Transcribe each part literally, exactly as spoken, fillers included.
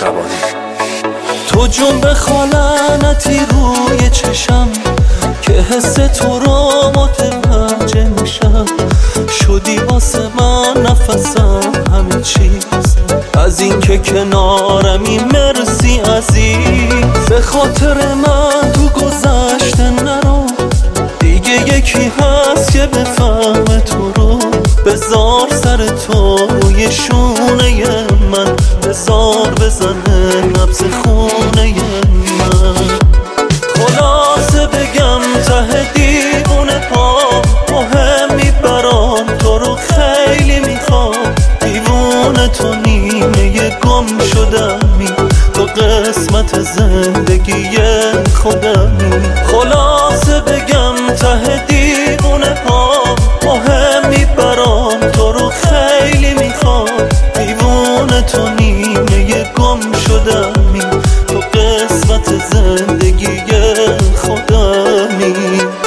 مهربانی. تو جنب خالنتی روی چشم که حس تو رو متوجه میشم. شدی واسه من نفسم همه چیز، از این که کنارمی مرسی عزیز. به خاطر من تو گذشته نرو، دیگه یکی هست که بفهمه تو رو. بذار سر تو روی شونه من، بذار بزنه نبض خونه من. خلاصه بگم ته دیوونه پا مهمی برام، تو رو خیلی میخوام. دیوونه تو نیمه گم شدمی، تو قسمت زندگی خودمی. خلاصه بگم ته دیوونه پا مهمی برام، تو رو خیلی میخوام. دیوونه تو نیمه گم شدمی، تو قسمت زندگی خودمی.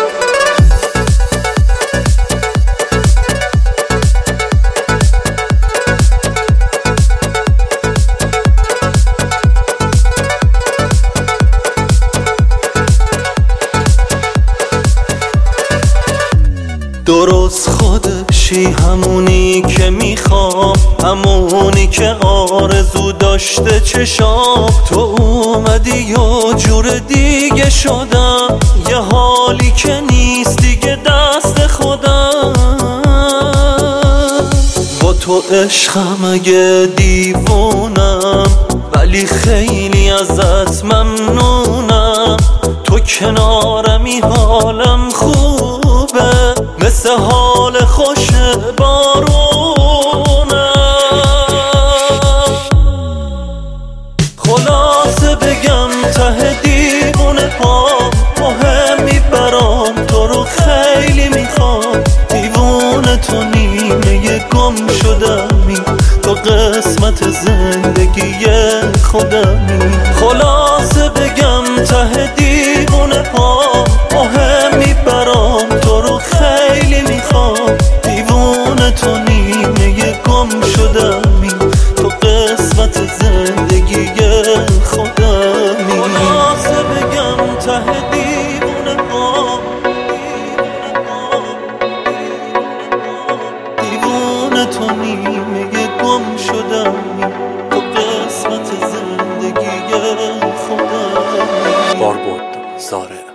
درست خودشی، همونی که میخوام، همونی که آرزو داشته چشام. تو اومدی یه جور دیگه شدم، یه حالی که نیست دیگه دست خودم. با تو عشقم اگه دیوونم، ولی خیلی ازت ممنونم. تو کنارمی حالم خوبه، مثل حال خوش بارونم. خلاصه بگم ته دیوونه پا مهمی برام، تو رو خیلی میخوام. دیوونه تو نیمه گم شدمی، تو قسمت زندگی خودمی. خلاصه بگم ته دیوونه پا مهمی برام، تو رو خیلی میخوام. دیوونه تو نیمه گم شدمی، تو قسمت زندگی خودمی. خلاصه بگم ته دیوونه پا، دیوونه تو نیمه گم شدمی، تو قسمت زندگی خودمی. باربود زاره.